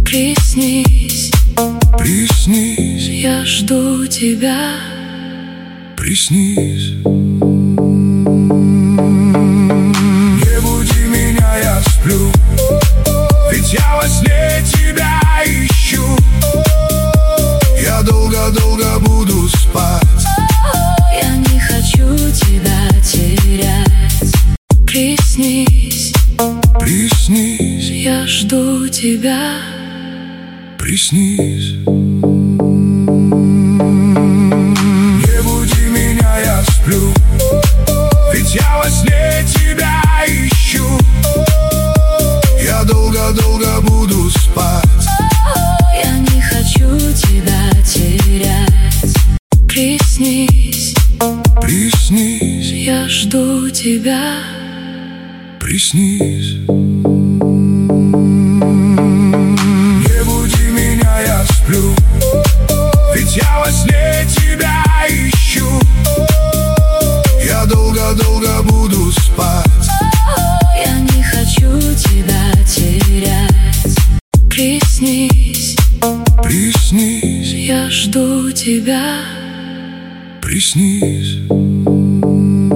Приснись, Приснись, я жду тебя. приснись. Не буди меня, я сплю, ведь я во сне тебя ищу. Я долго-долго буду спать. Я не хочу тебя терять. Приснись, Приснись, я жду тебя. приснись. Не буди меня, я сплю, ведь я во сне тебя ищу. Я долго-долго буду спать. Я не хочу тебя терять. Приснись, Приснись, я жду тебя. приснись. Не буди меня, я сплю, ведь я во сне тебя ищу. Я долго-долго буду спать. Я не хочу тебя терять. Приснись, Приснись, я жду тебя. приснись.